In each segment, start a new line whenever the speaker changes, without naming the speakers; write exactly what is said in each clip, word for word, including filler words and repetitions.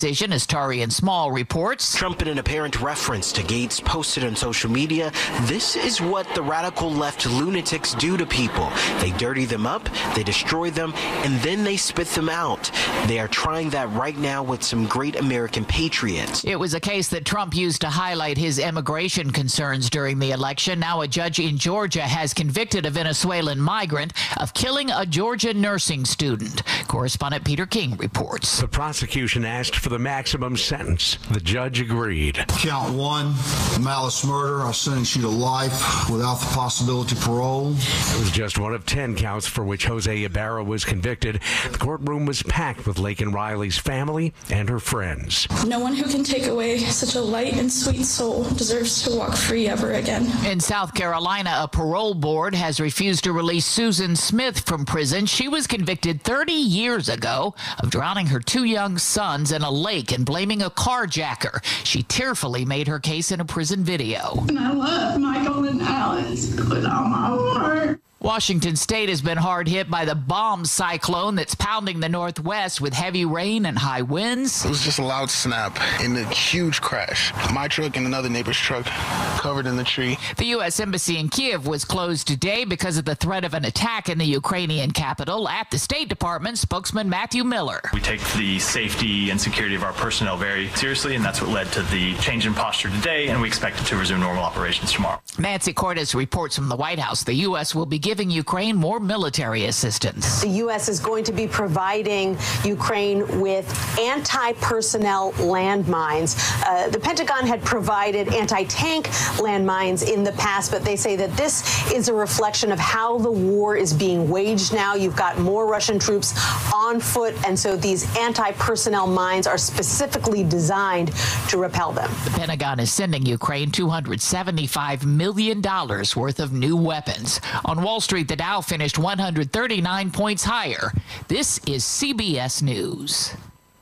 decision, as Tarian Small reports.
Trump, in an apparent reference to Gates, posted on social media, "This is what the radical left lunatics do to people. They dirty them up, they destroy them, and then they spit them out. They are trying that right now with some great American patriots."
It was a case that Trump used to highlight his immigration concerns during the election. Now a judge in Georgia has convicted a Venezuelan migrant of killing a Georgia nursing student. Correspondent Peter King reports.
The prosecution asked for the maximum sentence. The judge agreed.
Count one, malice murder. I'll sentence you to life without the possibility of parole.
It was just one of ten counts for which Jose Ibarra was convicted. The courtroom was packed with Laken Riley's family and her friends.
No one who can take away such a light and sweet soul deserves to walk free ever again.
In South Carolina, a parole board has refused to release Susan Smith from prison. She was convicted thirty years ago of drowning her two young sons in a lake and blaming a carjacker. She tearfully made her case in a prison video.
And I love Michael and Alice with all my heart.
Washington State has been hard hit by the bomb cyclone that's pounding the Northwest with heavy rain and high winds.
It was just a loud snap and a huge crash. My truck and another neighbor's truck covered in the tree.
The U S Embassy in Kiev was closed today because of the threat of an attack in the Ukrainian capital. At the State Department, spokesman Matthew Miller.
We take the safety and security of our personnel very seriously, and that's what led to the change in posture today, and we expect it to resume normal operations tomorrow.
Nancy Cordes reports from the White House. The U S will begin giving Ukraine more military assistance.
The U S is going to be providing Ukraine with anti-personnel landmines. Uh, the Pentagon had provided anti-tank landmines in the past, but they say that this is a reflection of how the war is being waged now. You've got more Russian troops on foot, and so these anti-personnel mines are specifically designed to repel them.
The Pentagon is sending Ukraine two hundred seventy-five million dollars worth of new weapons. On Wall Street, the Dow finished one hundred thirty-nine points higher. This is C B S News.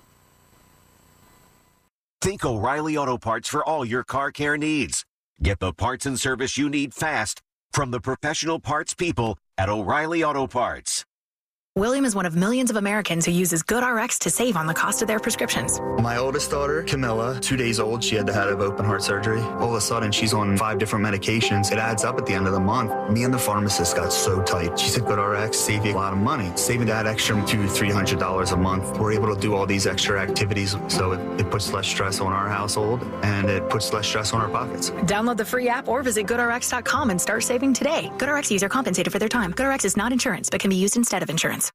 Think O'Reilly Auto Parts for all your car care needs. Get the parts and service you need fast from the professional parts people at O'Reilly Auto Parts.
William is one of millions of Americans who uses GoodRx to save on the cost of their prescriptions.
My oldest daughter, Camilla, two days old, she had to have open heart surgery. All of a sudden, she's on five different medications. It adds up at the end of the month. Me and the pharmacist got so tight. She said, GoodRx, save you a lot of money. Saving that extra two hundred dollars, three hundred dollars a month. We're able to do all these extra activities, so it, it puts less stress on our household, and it puts less stress on our pockets.
Download the free app or visit good R X dot com and start saving today. GoodRx user compensated for their time. GoodRx is not insurance, but can be used instead of insurance.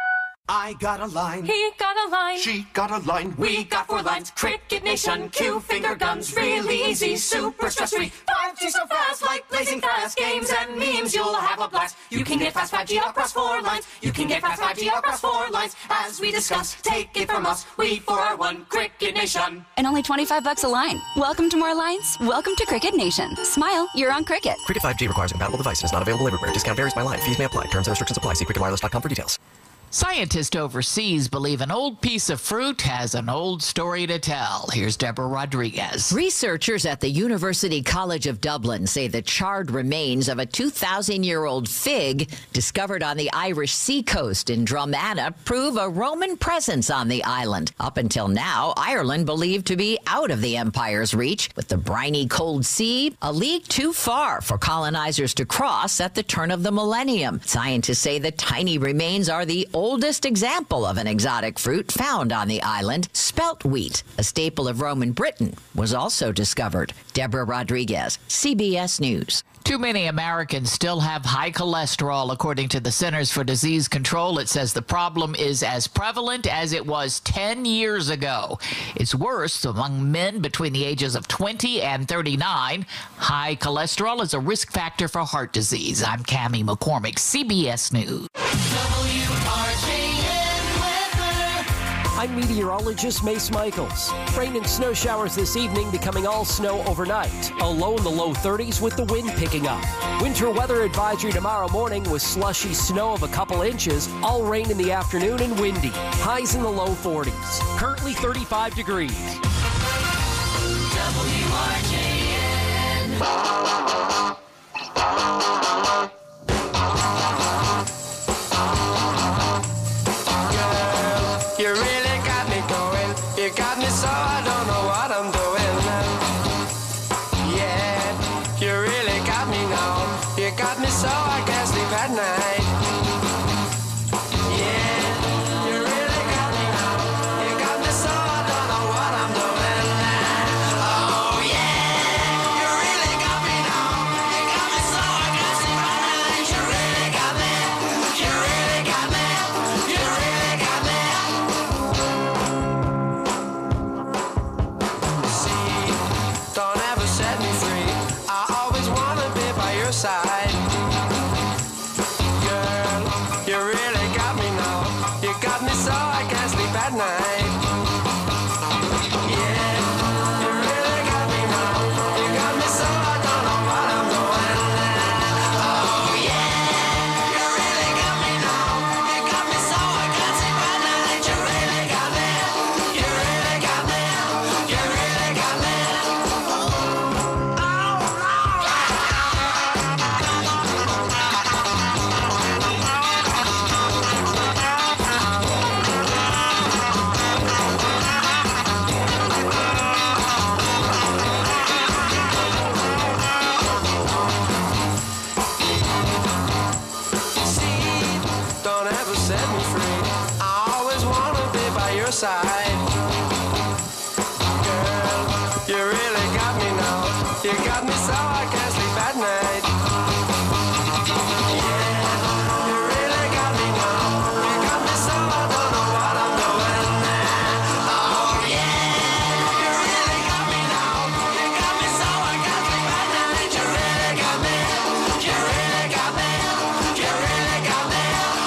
I got a line.
He got a line.
She got a line.
We got four lines. Cricket Nation, Q finger guns, really easy, super stress-free. five G so fast, like blazing fast. Games and memes, you'll have a blast. You can get fast five G across four lines. You can get fast five G across four lines. As we discuss, take it from us. We four are one Cricket Nation.
And only twenty-five bucks a line. Welcome to more lines. Welcome to Cricket Nation. Smile, you're on Cricket.
Cricket five G requires a compatible device and is not available everywhere. Discount varies by line. Fees may apply. Terms and restrictions apply. See cricket wireless dot com for details.
Scientists overseas believe an old piece of fruit has an old story to tell. Here's Deborah Rodriguez.
Researchers at the University College of Dublin say the charred remains of a two thousand year old fig discovered on the Irish seacoast in Drogheda prove a Roman presence on the island. Up until now, Ireland believed to be out of the empire's reach, with the briny cold sea a league too far for colonizers to cross at the turn of the millennium. Scientists say the tiny remains are the oldest example of an exotic fruit found on the island. Spelt wheat, a staple of Roman Britain, was also discovered. Deborah Rodriguez, C B S News.
Too many Americans still have high cholesterol, according to the Centers for Disease Control. It says the problem is as prevalent as it was ten years ago. It's worse among men between the ages of twenty and thirty-nine. High cholesterol is a risk factor for heart disease. I'm Cammie McCormick, C B S News.
I'm meteorologist Mace Michaels. Rain and snow showers this evening, becoming all snow overnight. A low in the low thirties with the wind picking up. Winter weather advisory tomorrow morning with slushy snow of a couple inches. All rain in the afternoon and windy. Highs in the low forties. Currently thirty-five degrees.
W R J N. You really got me going. You got me
so I don't know what I'm doing now. Yeah, you really got me now. You got me so I can't sleep at night. Yeah, you really got me now. You got me so I don't know what I'm doing now. Oh yeah, you really got me now. You got me so I can't sleep at night. You really got me. You really got me. You really got me. See, don't ever set me free. I always wanna be by your side. Girl, you really got me now. You got me so I can't sleep at night. Yeah, you really got me now. You got me so I don't know what I'm doing now. Oh yeah, you really got me now. You got me so I can't sleep at night. You really got me. You really got me. You really got me. Don't ever set me free. I always wanna be by your side. Girl, you really got me now. You got me so I can't sleep at night. Yeah, you really got me now. You got me so I don't know what I'm doing now. Oh yeah, you really got me now. You got me so I can't sleep at night. You really got me. You really got me. You really got me.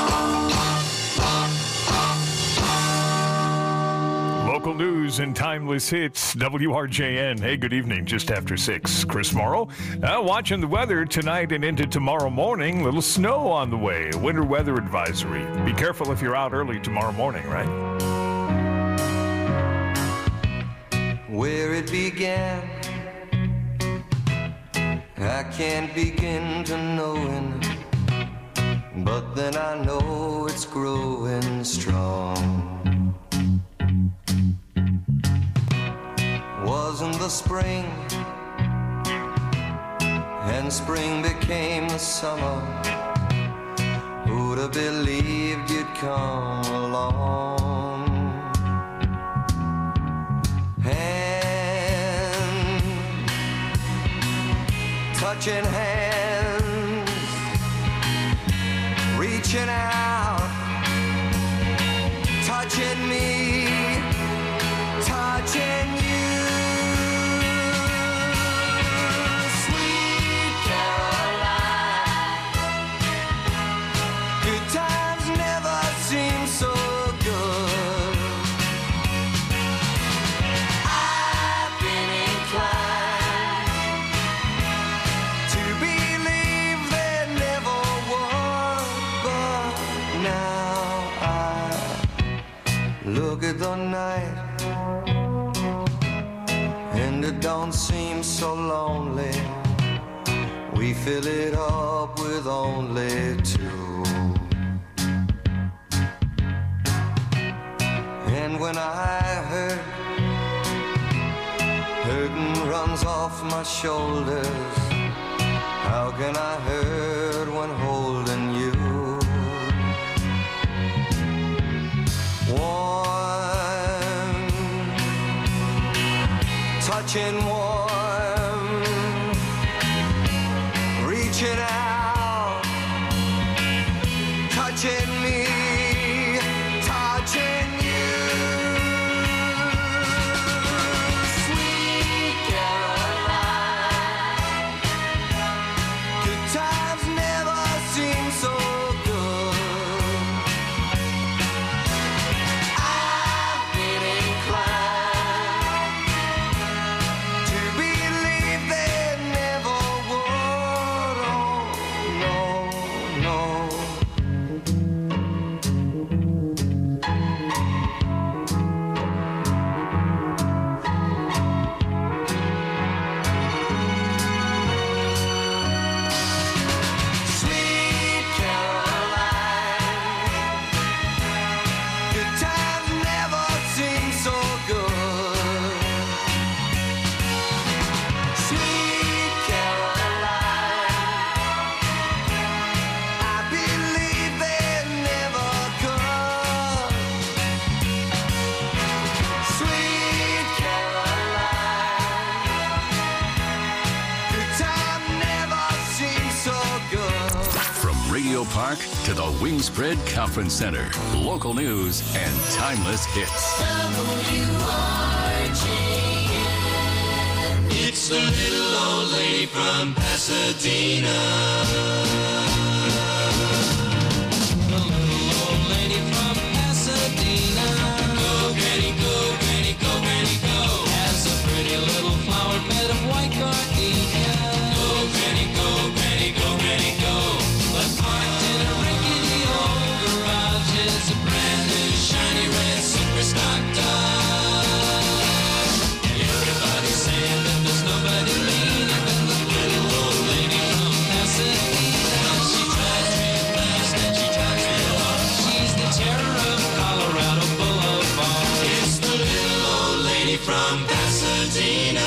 Local news and timeless hits, W R J N. Hey, good evening, just after six. Chris Morrow. Uh, watching the weather tonight and into tomorrow morning. Little snow on the way. Winter weather advisory. Be careful if you're out early tomorrow morning, right?
Where it began, I can't begin to knowing, but then I know it's growing strong. Wasn't the spring, and spring became the summer. Who'd have believed you'd come along? Hand, touching hands, reaching out, touching me, touching you. Sweet Caroline, good times never seem so good. I've been inclined to believe there never was, but now I look at the night and it don't seem so lonely. We fill it up with only two. And when I hurt, hurting runs off my shoulders. How can I hurt when holding you? Warm, touching warm, reaching out, touching me, touching you. Sweet Caroline, good times never seem so good. I've been inclined to be
Park to the Wingspread Conference Center. Local news and timeless hits.
W R J N. It's the little old lady from Pasadena. The little old lady from Pasadena. Go, Granny, go, Granny, go, Granny, go. Has a pretty little flower bed of white gardenia. Go, Granny, go, Granny, go, Granny, go. But parked in a rickety old garage is a brand new shiny red super stock Dodge. Everybody's saying that there's nobody meaner than the little old lady from Pasadena. She drives real fast and she drives real hard. She's the terror of Colorado Boulevard. It's the little old lady from Pasadena.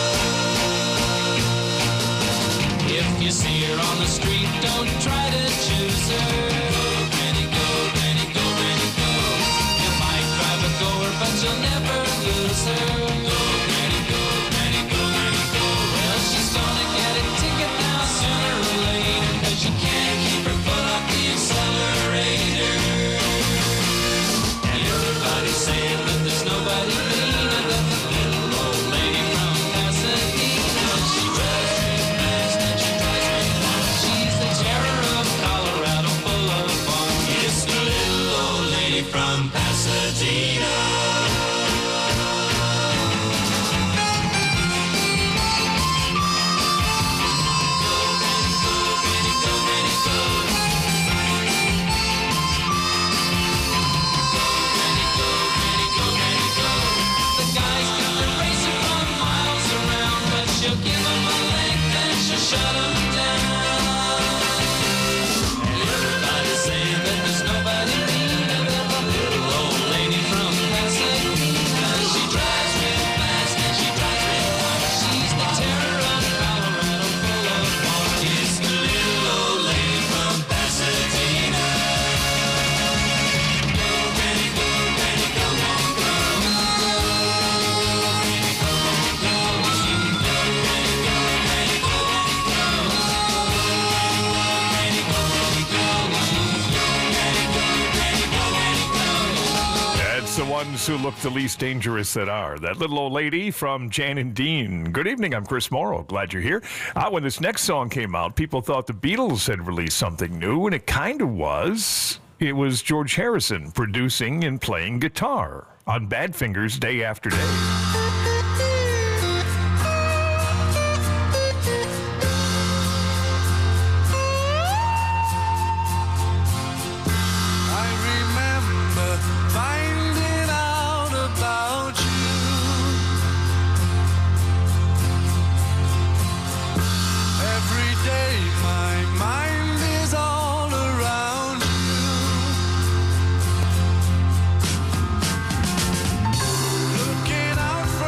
If you see her on the street, don't try to choose her. Go, Granny, go, Granny, go, Granny, go. You might drive a goer, but you'll never lose her. Go, Granny, go, Granny, go, Granny, go. Well, she's gonna get a ticket now sooner or later, 'cause you can't keep her foot off the accelerator. And everybody's saying that there's nobody meaner than the little old lady from Pasadena. She drives real fast and she drives real hard. She's the terror of Colorado Boulevard. It's the little old lady from Pasadena. The guys got the racer from miles around, but she'll give him a leg, then she'll shut him down. Everybody's saying that there's nobody meaner than the little old lady from Pasadena. She drives real fast and she drives real hard. She's the terror of Colorado Boulevard. It's the little old lady from Pasadena. Go, Granny, go, Granny, go, Granny, go.
That's the ones who look the least dangerous that are. That little old lady from Jan and Dean. Good evening, I'm Chris Morrow. Glad you're here. Uh, when this next song came out, people thought the Beatles had released something new, and it kind of was. It was George Harrison producing and playing guitar on Badfingers day after day.
I remember finding out about you. Every day my mind is all around you. Looking out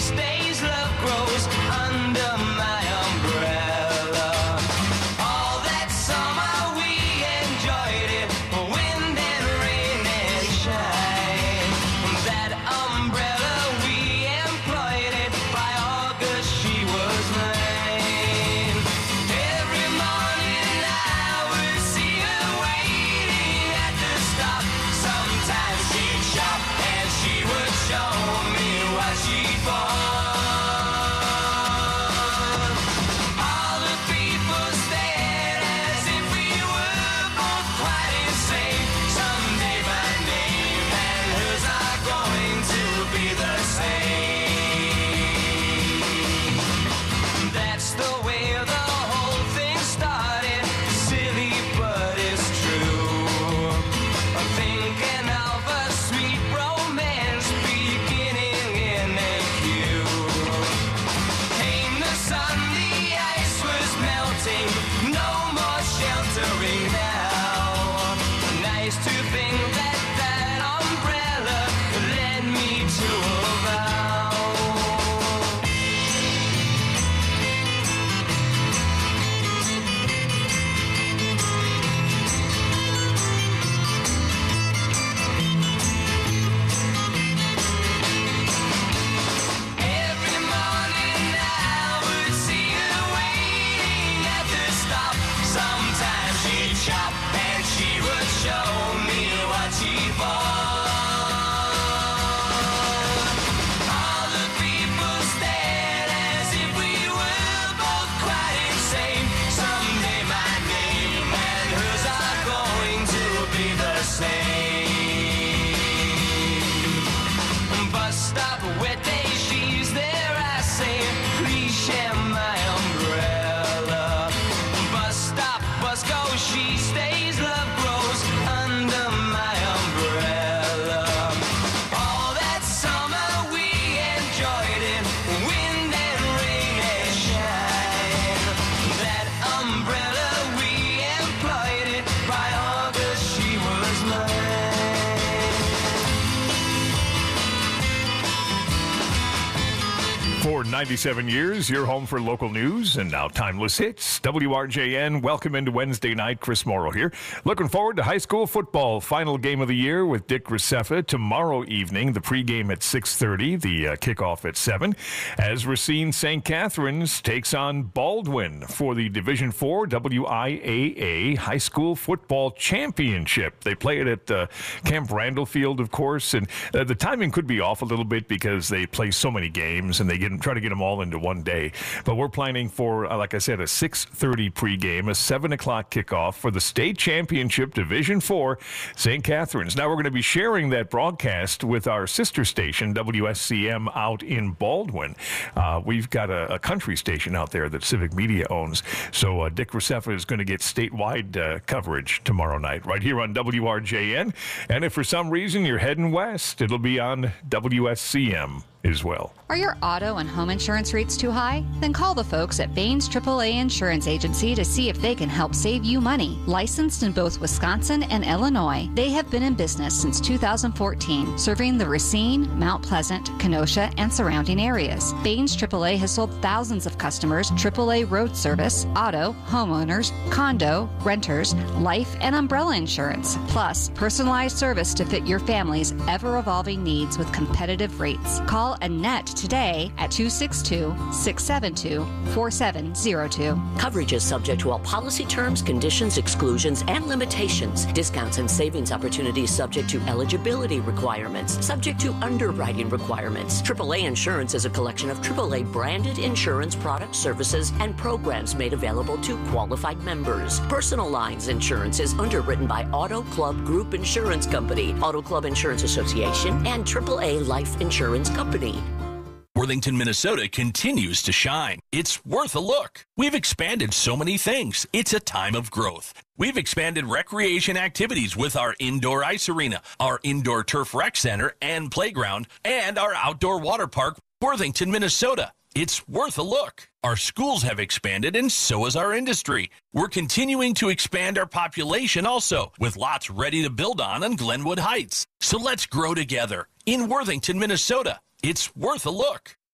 stays, love grows under my umbrella. All that summer we enjoyed it, wind and rain and shine. That umbrella we employed it, by August she was mine. Every morning I would see her waiting at the stop. Sometimes she'd shop and she would show me what she'd bought. All the people stared as if we were both quite insane. Someday my name and hers are going to be the same. That's the way the whole thing started. Silly, but it's true. I'm thinking of a sweet romance beginning in a queue. Came the sun, the ice was melting, no more sheltering now. Nice to think that that umbrella led me to a vow. Every morning I would see her waiting at the stop. Sometimes she'd shop and she would show me what she bought. All the people stared as if we were both quite insane. Someday my name and hers are going to be the same. Bus stop, wet day, she's there, I say, please share my umbrella. Bus stop, bus go, she stays, love grows under my umbrella. All that summer we enjoyed it, wind and rain and shine. That umbrella we employed it, by August she was mine.
For ninety-seven years, you're home for local news and now timeless hits. W R J N, welcome into Wednesday night. Chris Morrow here. Looking forward to high school football. Final game of the year with Dick Graceffa tomorrow evening. The pregame at six thirty, the uh, kickoff at seven. As Racine Saint Catharines takes on Baldwin for the Division four W I A A High School Football Championship. They play it at uh, Camp Randall Field, of course, and uh, the timing could be off a little bit because they play so many games and they get try to get them all into one day. But we're planning for, uh, like I said, a six thirty pregame, a seven o'clock kickoff for the state championship Division four, Saint Catharines. Now we're going to be sharing that broadcast with our sister station, W S C M, out in Baldwin. Uh, we've got a, a country station out there that Civic Media owns. So uh, Dick Graceffa is going to get statewide uh, coverage tomorrow night, right here on W R J N. And if for some reason you're heading west, it'll be on W S C M as well.
Are your auto and home insurance rates too high? Then call the folks at Baines triple A Insurance Agency to see if they can help save you money. Licensed in both Wisconsin and Illinois, they have been in business since two thousand fourteen, serving the Racine, Mount Pleasant, Kenosha, and surrounding areas. Baines triple A has sold thousands of customers triple A road service, auto, homeowners, condo, renters, life, and umbrella insurance, plus personalized service to fit your family's ever-evolving needs with competitive rates. Call Annette today at two six two, six seven two, four seven zero two.
Coverage is subject to all policy terms, conditions, exclusions, and limitations. Discounts and savings opportunities subject to eligibility requirements, subject to underwriting requirements. triple A Insurance is a collection of triple A branded insurance products, services, and programs made available to qualified members. Personal lines insurance is underwritten by Auto Club Group Insurance Company, Auto Club Insurance Association, and triple A Life Insurance Company.
Worthington, Minnesota continues to shine. It's worth a look. We've expanded so many things. It's a time of growth. We've expanded recreation activities with our indoor ice arena, our indoor turf rec center and playground, and our outdoor water park, Worthington, Minnesota. It's worth a look. Our schools have expanded, and so has our industry. We're continuing to expand our population also, with lots ready to build on on Glenwood Heights. So let's grow together in Worthington, Minnesota. It's worth a look.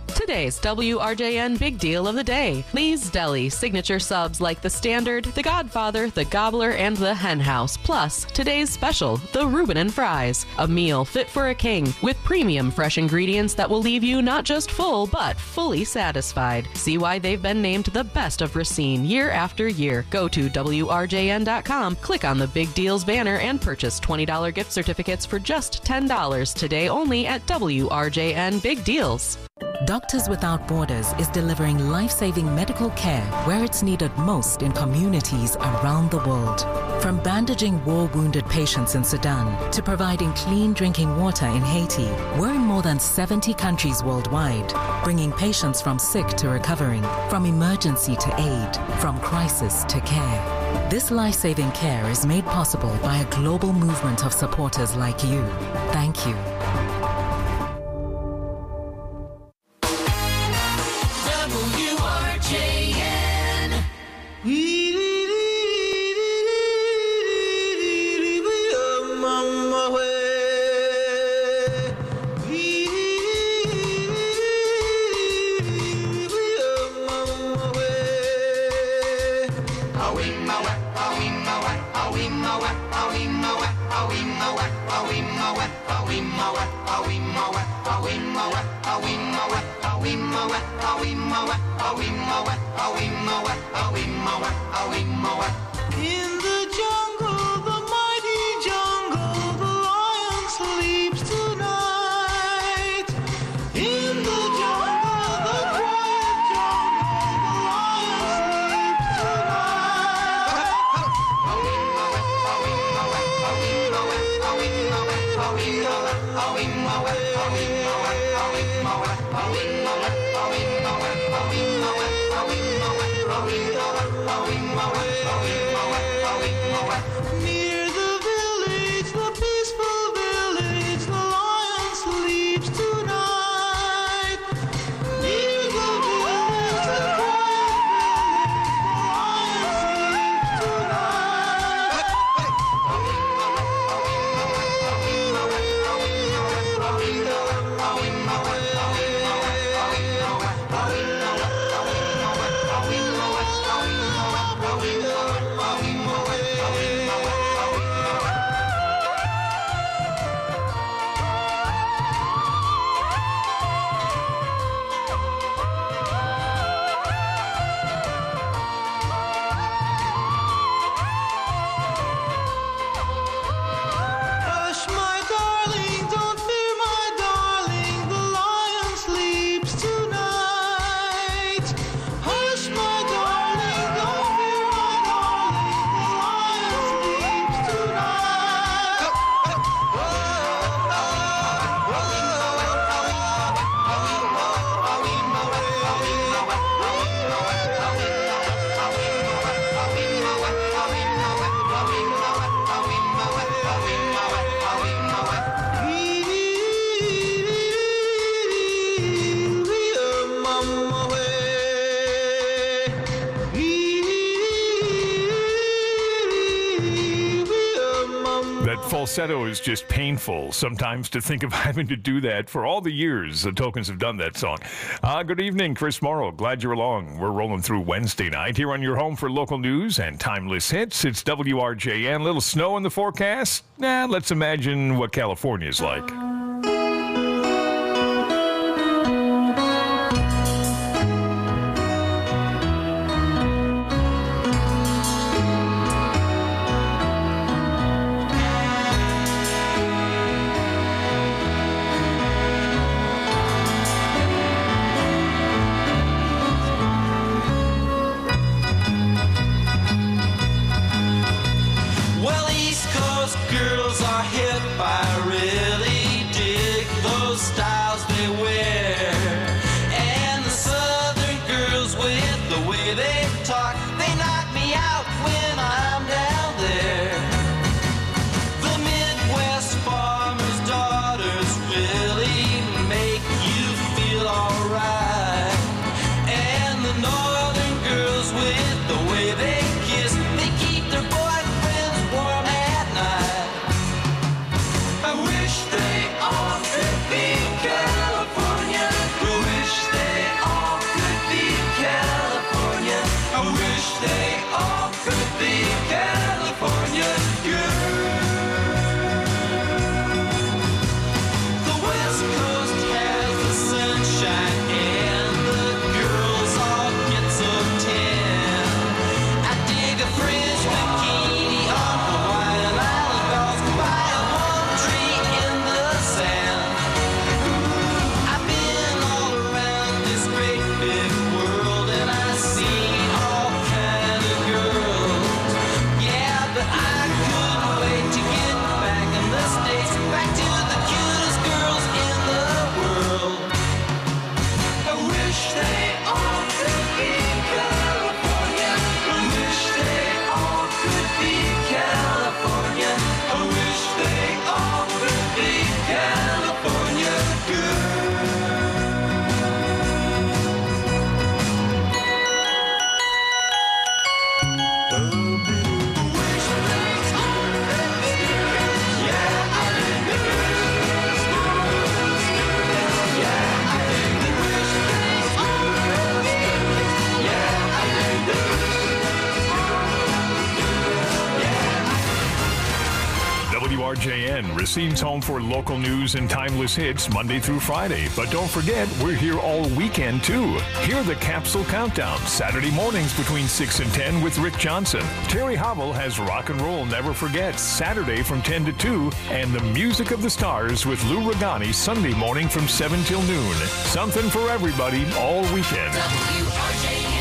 Today's W R J N Big Deal of the Day. Lee's Deli signature subs like the Standard, the Godfather, the Gobbler, and the Hen House. Plus, today's special, the Reuben and Fries. A meal fit for a king with premium fresh ingredients that will leave you not just full, but fully satisfied. See why they've been named the best of Racine year after year. Go to W R J N dot com, click on the Big Deals banner, and purchase twenty dollars gift certificates for just ten dollars today only at W R J N Big Deals.
Doctors Without Borders is delivering life-saving medical care where it's needed most in communities around the world. From bandaging war-wounded patients in Sudan to providing clean drinking water in Haiti, we're in more than seventy countries worldwide, bringing patients from sick to recovering, from emergency to aid, from crisis to care. This life-saving care is made possible by a global movement of supporters like you. Thank you.
W R J N. In the jungle, the mighty jungle, the lion sleeps tonight. In the jungle, the quiet jungle, the lion sleeps Near the village, the peaceful village, the lion sleeps tonight. Near the village, the quiet village, the lion Hush, my darling, don't fear, my darling, the lion sleeps tonight. Hush, my darling, don't fear, my darling, the lion sleeps tonight.
That falsetto is just painful sometimes to think of having to do that for all the years the Tokens have done that song. Uh, good evening, Chris Morrow. Glad you're along. We're rolling through Wednesday night here on your home for local news and timeless hits. It's W R J N. Little snow in the forecast? Nah, let's imagine what California's like.
Well, East Coast girls are hip. I really dig those styles they wear. And the Southern girls with the way they talk, they knock me out when I'm down there. The Midwest farmers' daughters really make you feel alright. And the Northern girls with the way they kiss, they keep their boyfriends warm at night. I wish they all could be California.
N, Racine's home for local news and timeless hits Monday through Friday. But don't forget, we're here all weekend, too. Hear the Capsule Countdown, Saturday mornings between six and ten with Rick Johnson. Terry Hobble has Rock and Roll Never Forgets, Saturday from ten to two, and the Music of the Stars with Lou Regani, Sunday morning from seven till noon. Something for everybody all weekend.
W R J N.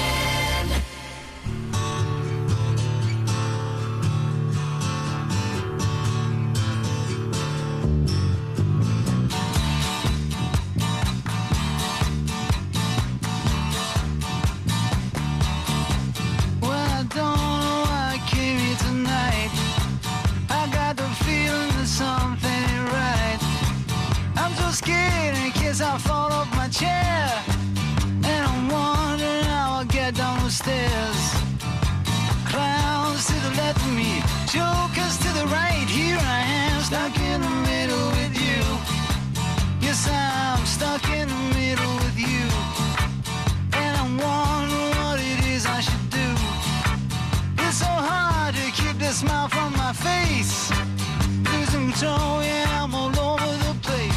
I fall off my chair, and I'm wondering how I get down the stairs. Clowns to the left of me, jokers to the right. Here I am, stuck in the middle with you. Yes, I'm stuck in the middle with you, and I'm wondering what it is I should do. It's so hard to keep the smile from my face. Losing control, yeah, I'm all over the place.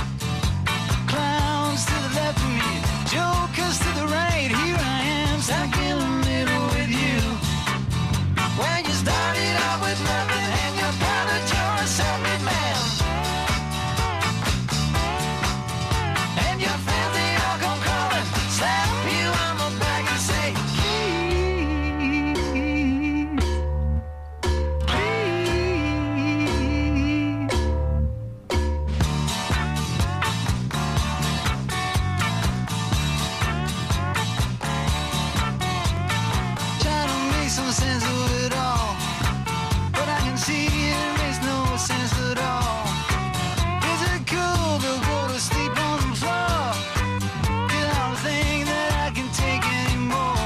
Clowns to the left of me, jokers to the right. Here I am, stuck in the middle with you. When you started out with nothing and you found that you're a self-made man, and your friends they all come crawling, slap you on the back and say, some sense of it all, but I can see it makes no sense at all. Is it cool to go to sleep on the floor? 'Cause I don't think that I can take anymore.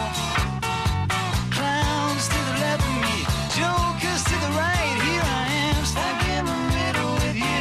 Clowns to the left of me, jokers to the right. Here I am, stuck in the middle with you.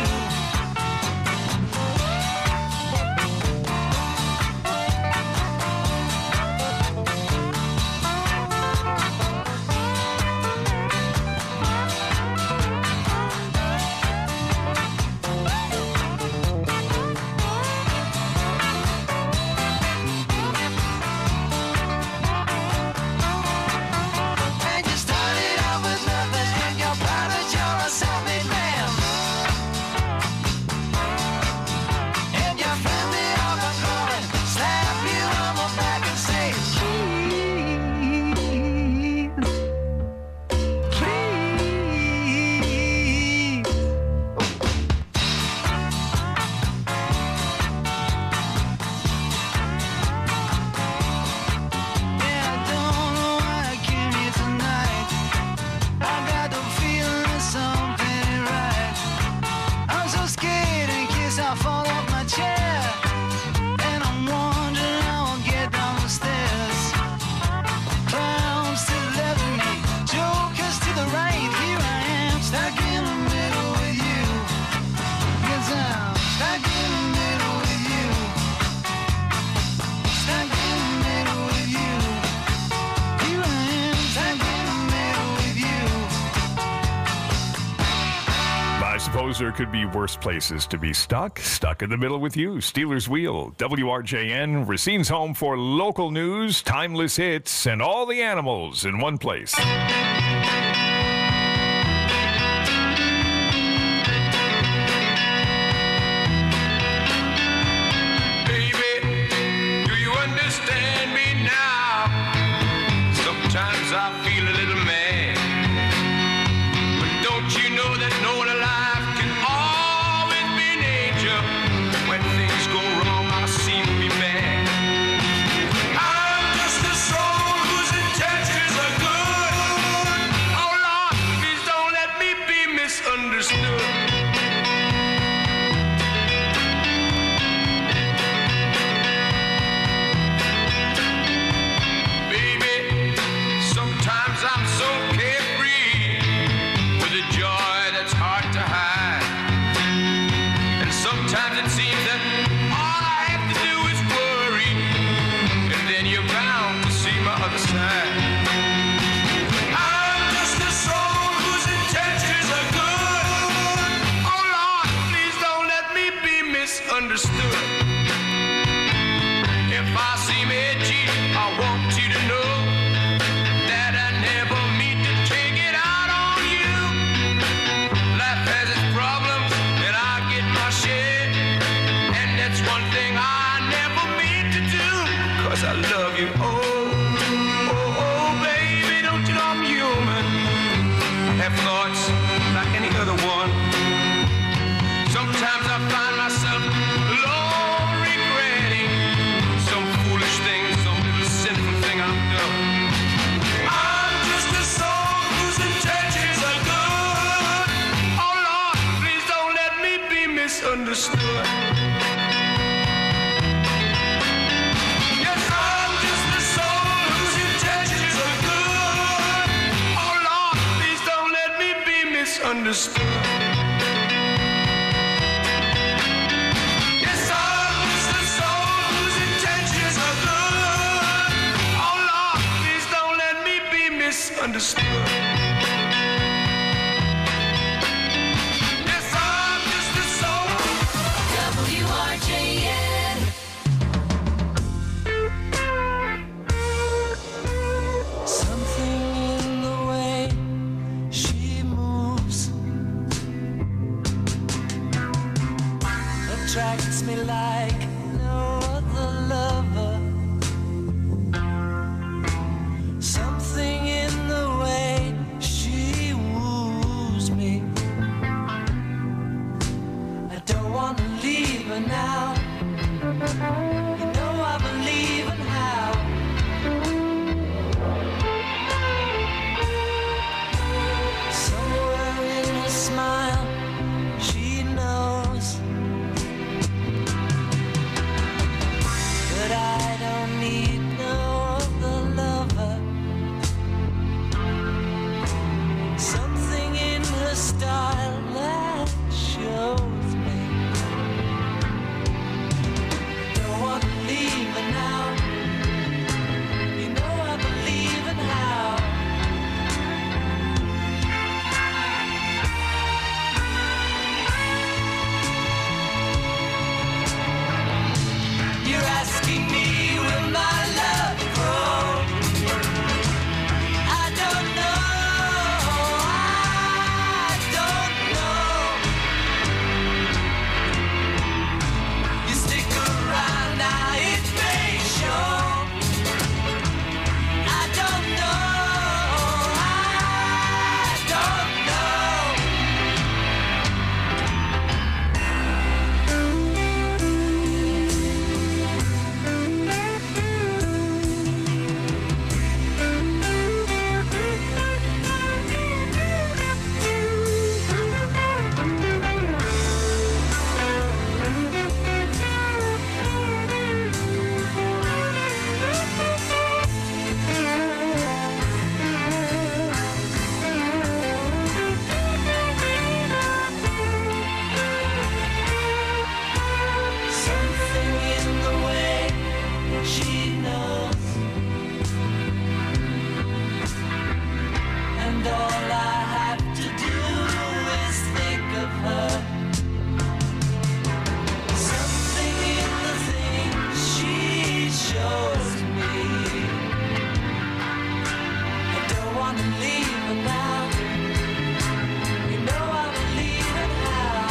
There could be worse places to be stuck. Stuck in the middle with you. Steelers Wheel, W R J N, Racine's home for local news, timeless hits, and all the animals in one place.
Baby, do you understand me now? Sometimes I feel a little mad, but don't you know that no one alive when things go wrong, I seem to be bad. I'm just a soul whose intentions are good. If I seem edgy, I want you to know that I never mean to take it out on you. Life has its problems, and I get my share. And that's one thing I never mean to do, 'cause I love you. Oh, oh, oh, baby, don't you know I'm human? I have thoughts like any other one. Sometimes I find myself alone regretting some foolish thing, some little sinful thing I've done. I'm just a soul whose intentions are good. Oh Lord, please don't let me be misunderstood. Yes, I'm just a soul whose intentions are good. Oh Lord, please don't let me be misunderstood. Understood. Yes, I'm just a soul.
W R J N.
Something in the way she moves attracts me like no other lover. Something in the way she woos me. I don't want to leave her now. You know I believe in how. Somewhere in her smile, she knows that I don't need no other lover. Something in her style that shows me. Don't want to leave her now. You know I believe in how. You're asking me, will my love grow? I don't know. I don't know. You stick around now, it may show. I don't know. I don't Something in the way she knows, and all I have to do is think of her. Something in the things she shows me. I don't want to leave her now. You know I believe in how.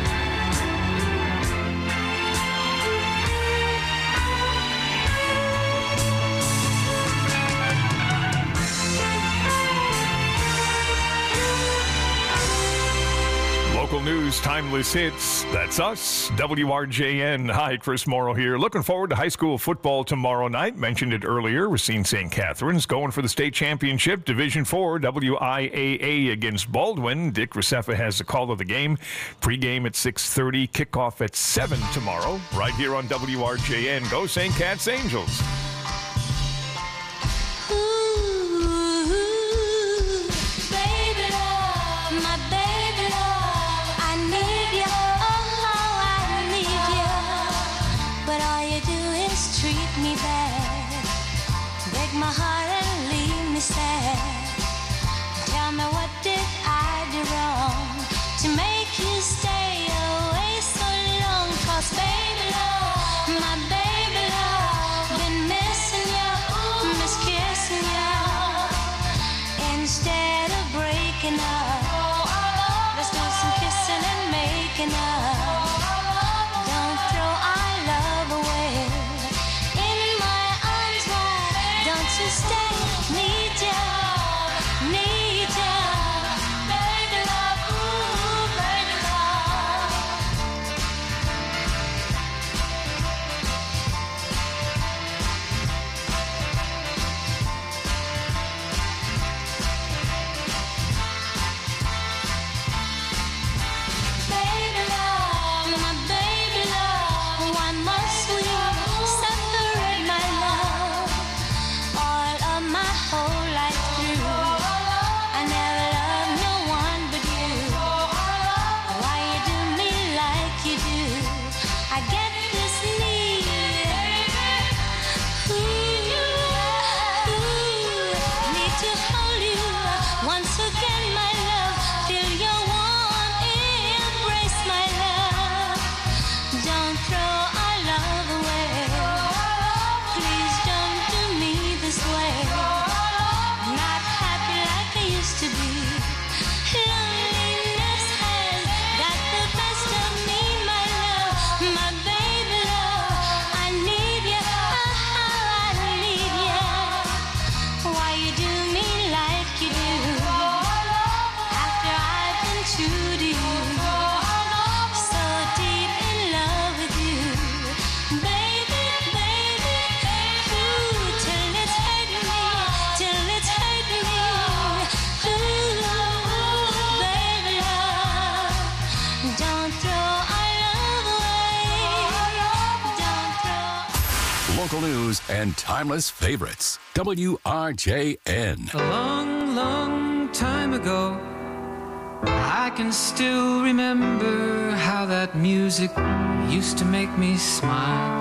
Local news, timeless hits. That's us, W R J N. Hi, Chris Morrow here. Looking forward to high school football tomorrow night. Mentioned it earlier. Racine Saint Catharines going for the state championship. Division four, W I A A against Baldwin. Dick Recefa has the call of the game. Pre-game at six thirty. Kickoff at seven tomorrow. Right here on W R J N. Go Saint Cat's Angels.
Baby love, my baby love, I need you, oh how I need you. But all you do is treat me bad, break my heart and leave me sad. Tell me, what did I do wrong to make you stay away so long? 'Cause baby love,
enough. Don't throw our love away. In my arms wide, don't you stay. Need ya, need ya. Baby love, ooh, baby love. Baby love, my baby love, why must we separate, my love? All of my whole life through, I never loved no one but you. Why you do me like you do? I get this need. Ooh, ooh, need to hold you once again, my love. Feel your warm embrace, my love. Don't throw our love away. Please don't do me this way. Not happy like I used to be. Loneliness has got the best of me, my love. My baby love, I need ya, oh, I need ya. Why you do me like you do? After I've been true to you, so deep in love with you, baby, baby, ooh, till it's hurt me, till it's hurt me, ooh, baby love, don't throw our love away, don't throw.
Local news and timeless favorites. W R J N.
A long, long time ago, I can still remember how that music used to make me smile.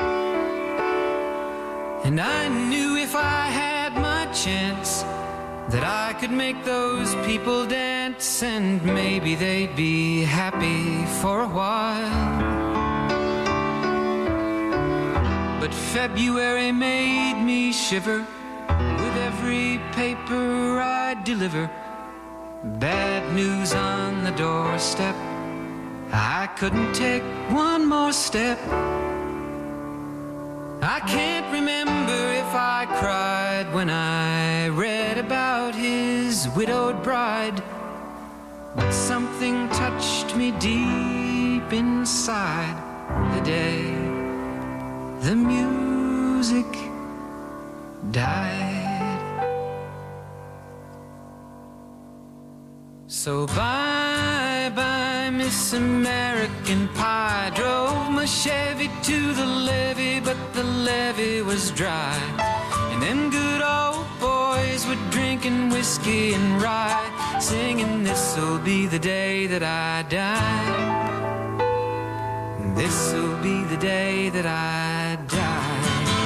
And I knew if I had my chance that I could make those people dance, and maybe they'd be happy for a while. But February made me shiver with every paper I deliver. Bad news on the doorstep. I couldn't take one more step. I can't remember if I cried when I read about his widowed bride, but something touched me deep inside the day the music died. So bye bye Miss American Pie. Drove my Chevy to the levee, but the levee was dry. And them good old boys were drinking whiskey and rye, singing this'll be the day that I die. This'll be the day that I die.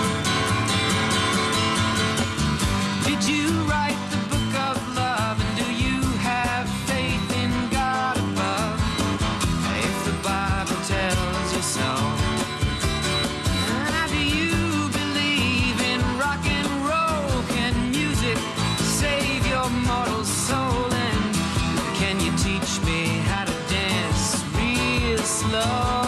Did you write the book of love, and do you have faith in God above? If the Bible tells you so. Ah, do you believe in rock and roll? Can music save your mortal soul? And can you teach me how to dance real slow?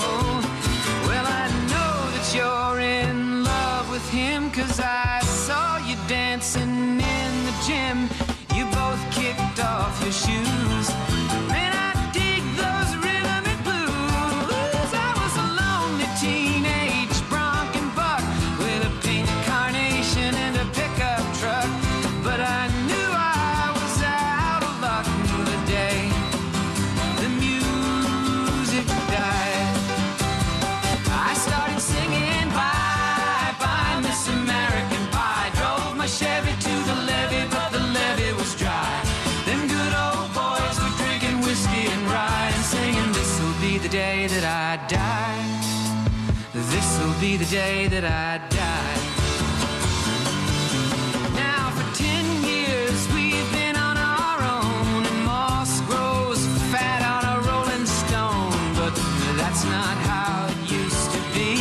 Cause I saw you dancing in the gym. You both kicked off your shoes. Man, I dig those rhythm and blues. I was a lonely teenage bronc and buck with a pink carnation and a pickup truck. But I knew I was out of luck the day the music died. I started singing bye bye Miss American Pie. Drove my Chevy to the levee, but the levee was dry. Them good old boys were drinking whiskey and rye and singing this'll be the day that I die. This'll be the day that I die. Now for ten years we've been on our own, and moss grows fat on a rolling stone. But that's not how it used to be.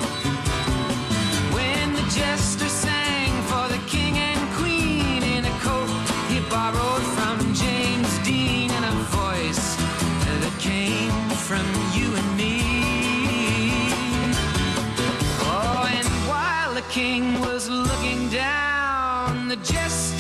When the jester sang for the king and queen in a coat he borrowed from James Dean, and a voice that came from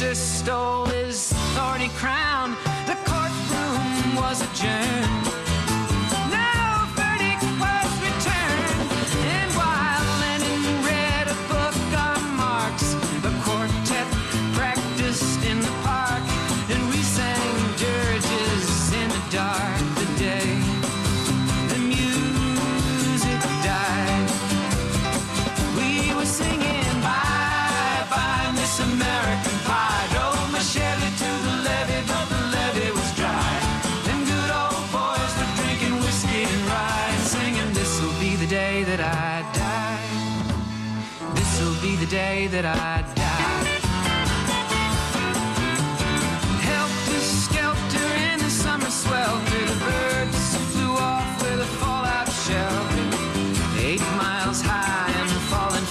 jester stole his thorny crown. The courtroom was adjourned. No verdict was returned. And while Lenin read a book on Marx, the quartet practiced in the park, and we sang dirges in the dark. The day the music died, we were singing bye bye Miss American Pie. Drove my Chevy to the levee, but the levee was dry. Them good old boys were drinking whiskey and rye, and singing, this'll be the day that I die. This'll be the day that I die. Helter skelter in the summer swelter, the birds flew off with a fallout shelter. Eight miles high and falling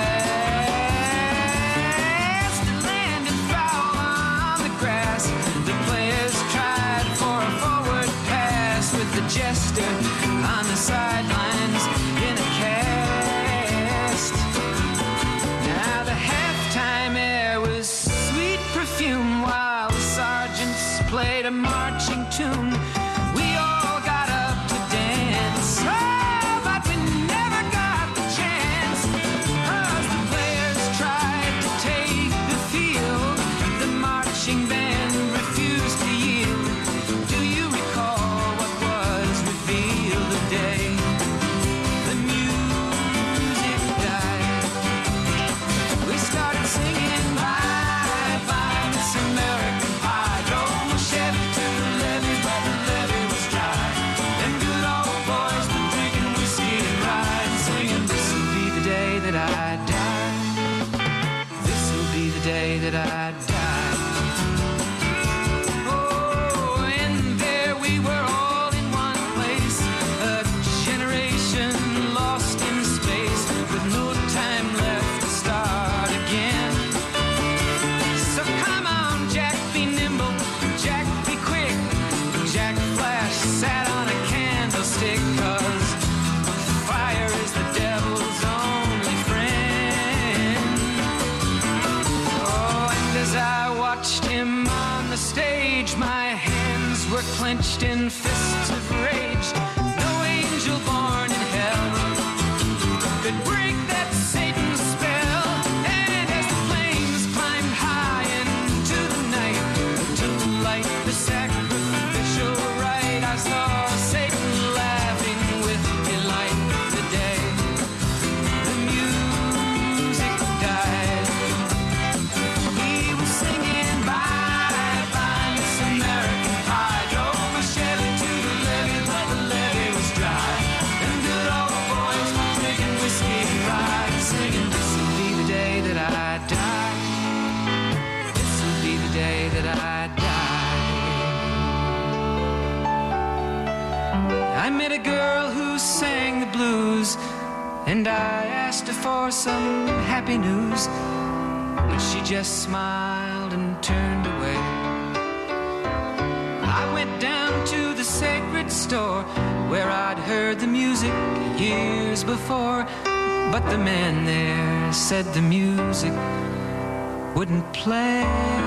fast, and landed foul on the grass. The players tried for a forward pass, with the jester on the sidelines in a cast. Now the halftime air was sweet perfume, while the sergeants played a marching tune. We all got up to dance, oh, but we never got the chance, 'cause the players tried to take the field. The marching band refused to yield. Do you recall what was revealed the day the music died? We started singing bye bye Miss American Pie. Drove my Chevy to the levee, but the levee was dry. Them good old boys were drinking whiskey and rye, and singing, this'll be the day that I die. This'll be the day that I die. Oh, and there we were all in one place, a generation lost in space, with no time left to start again. So come on, Jack, be nimble, Jack, be quick. Jack Flash sat on a candlestick, 'cause fire is the devil's only friend. Oh, and as I watched him on the stage, my hands were clenched in fists of rage. No angel born in hell could break that Satan's spell. And as the flames climbed high into the night to light the sacrificial rite, I saw Satan laughing with delight. The day the music died, he was singing bye bye Miss American Pie. Drove my Chevy to the levee, but the levee was dry. Them good old boys were drinking whiskey and rye, and singing, this'll be the day that I die. This'll be the day that I die. I met a girl who sang the blues, and I asked her for some happy news, but she just smiled and turned away. I went down to the sacred store, where I'd heard the music years before, but the man there said the music wouldn't play.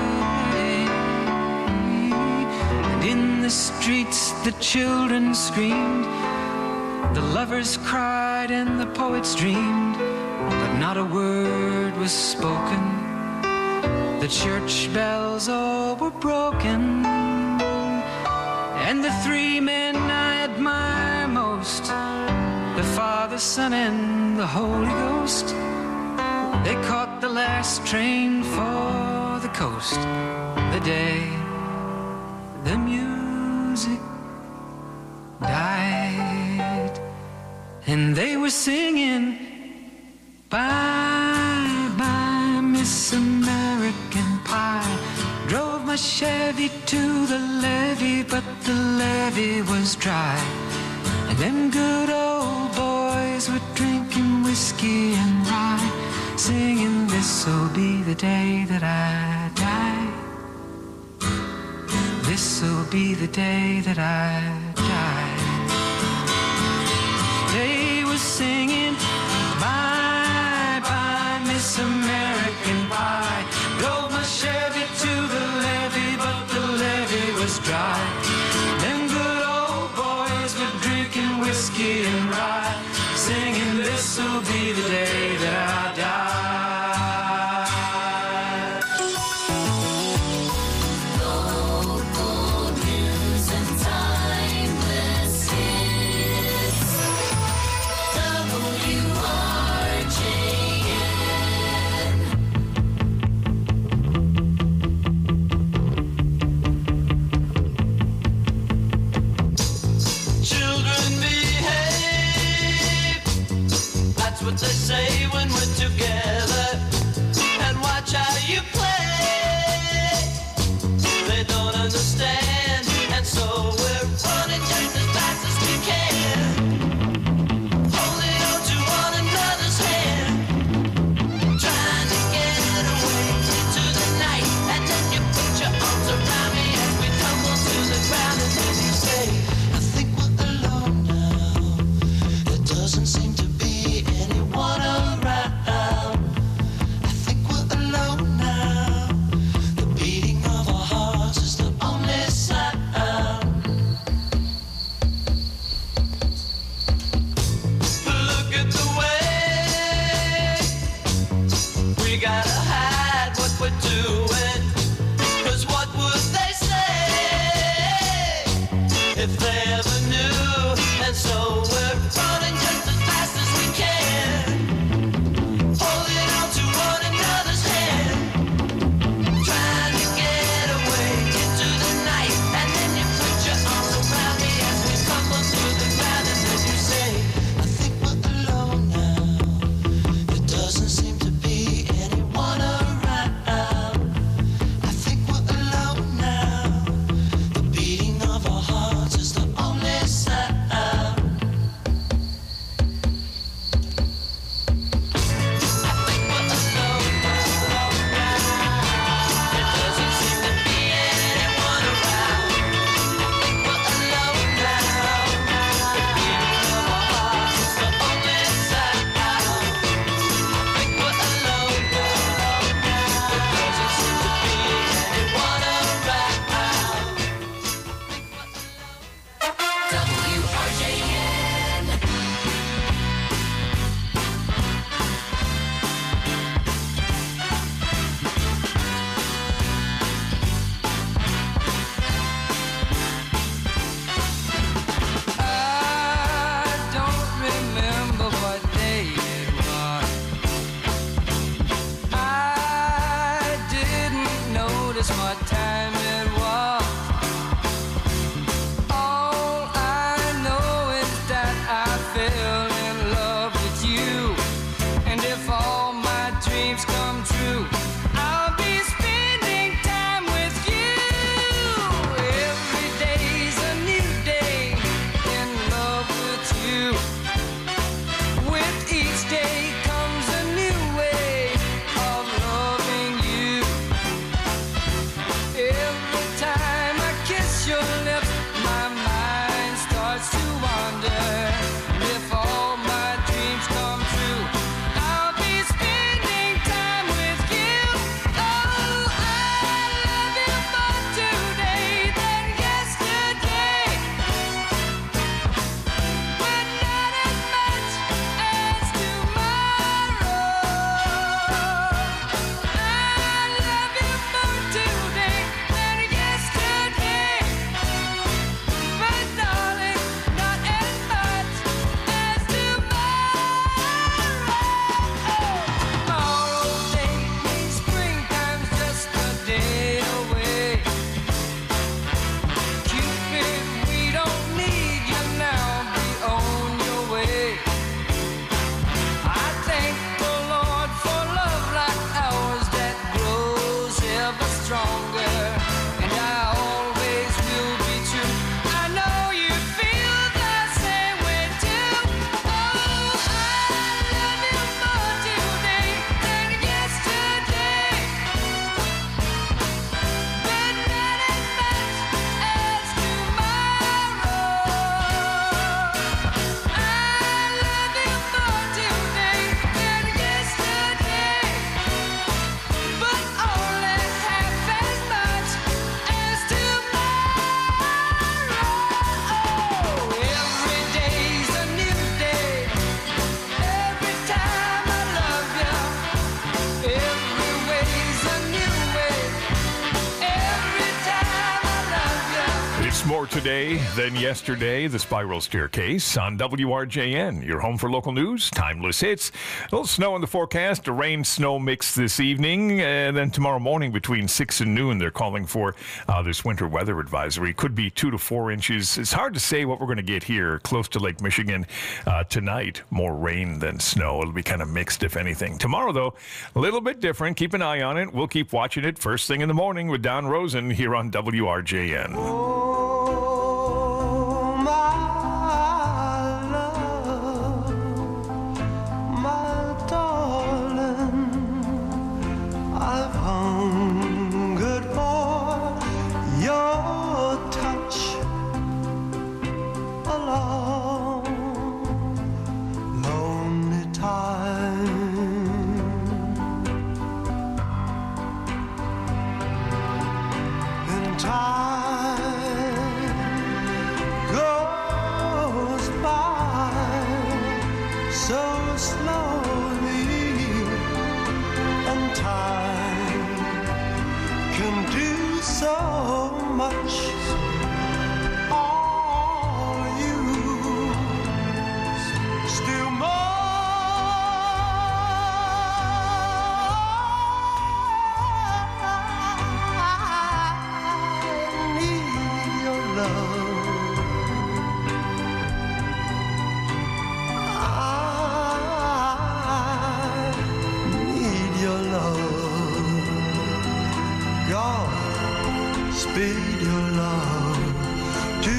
And in the streets the children screamed, the lovers cried, and the poets dreamed, but not a word was spoken. The church bells all were broken, and the three men I admire most, the Father, Son, and the Holy Ghost, they caught the last train for the coast. The day the music died, and they were singing bye bye Miss American Pie. Drove my Chevy to the levee, but the levee was dry. And them good old boys were drinking whiskey and rye, singing, this'll be the day that I die. This'll be the day that I die. They were singing bye bye Miss American Pie. Drove my Chevy
That's what they say when we're together. And watch how you play. They don't understand, and so we're running just as fast as we can. Holding on to one another's hand, trying to get away into the night. And then you put your arms around me as we tumble to the ground. And then you say, I think we're alone now. There doesn't seem to be anyone around. I think we're alone now. The beating of our hearts is the only sound. Look at the way we gotta hide what we're doing. 'Cause what would they say if they ever knew? And so we're running just as fast as we can, holding on to one another's hand, trying to get away into the night. And then you put your arms around me as we tumble through the ground. And then you say, I think we're alone now. There doesn't seem to be anyone around.
more today than yesterday. The Spiral Staircase on W R J N. Your home for local news, timeless hits. A little snow in the forecast, a rain-snow mix this evening, and then tomorrow morning between six and noon, they're calling for uh, this winter weather advisory. Could be two to four inches. It's hard to say what we're going to get here close to Lake Michigan uh, tonight. More rain than snow. It'll be kind of mixed, if anything. Tomorrow, though, a little bit different. Keep an eye on it. We'll keep watching it first thing in the morning with Don Rosen here on W R J N.
Oh, my love, my darling, I've hungered for your touch a long, lonely time. In time goes by so slowly, and time can do so much. All you still more need your love. I need your love. God, speed your love to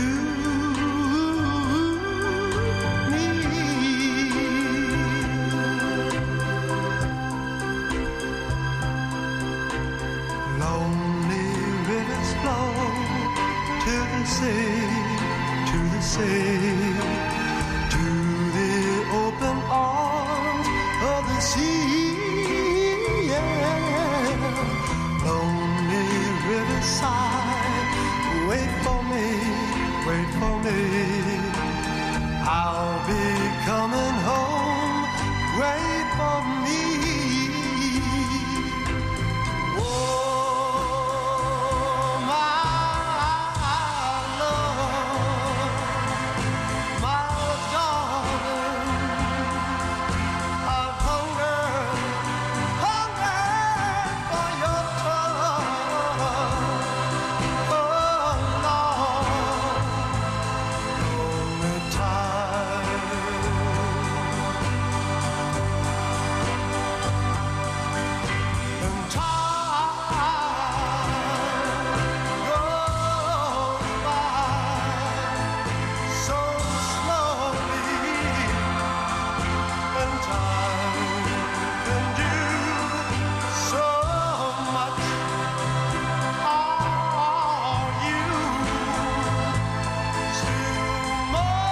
me. Lonely rivers flow to the sea, to the sea, to the open arms of the sea. Yeah. Lonely riverside, wait for me, wait for me. I'll be coming home, wait for me. Oh, my love, my darling, I've hungered, hungered for your touch. Oh, Lord, only time. And time goes by so slowly, and time can do so much. Are you still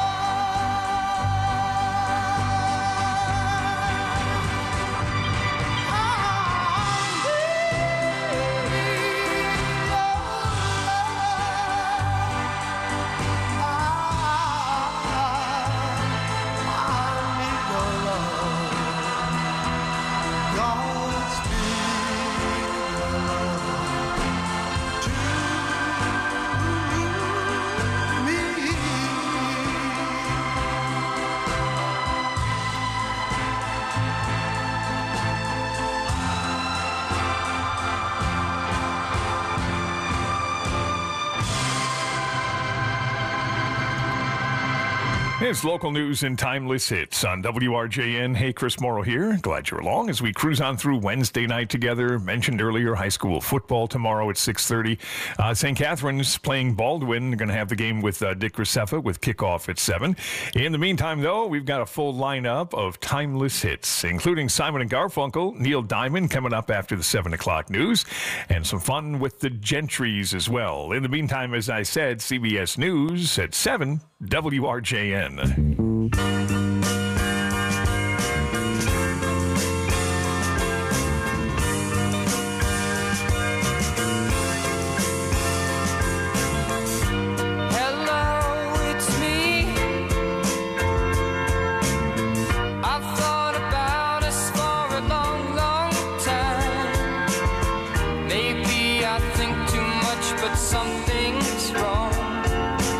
It's local news and timeless hits on W R J N. Hey, Chris Morrow here. Glad you're along as we cruise on through Wednesday night together. Mentioned earlier, high school football tomorrow at six thirty. Uh, Saint Catherine's playing Baldwin. They're going to have the game with uh, Dick Graceffa with kickoff at seven. In the meantime, though, we've got a full lineup of timeless hits, including Simon and Garfunkel, Neil Diamond coming up after the seven o'clock news, and some fun with the Gentrys as well. In the meantime, as I said, C B S News at seven, W R J N.
Something's wrong.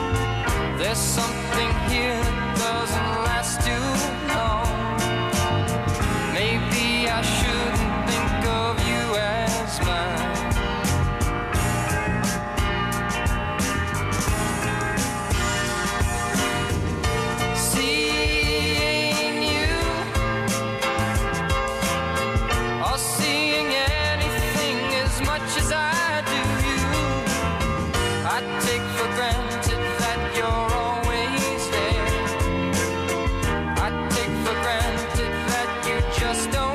stone.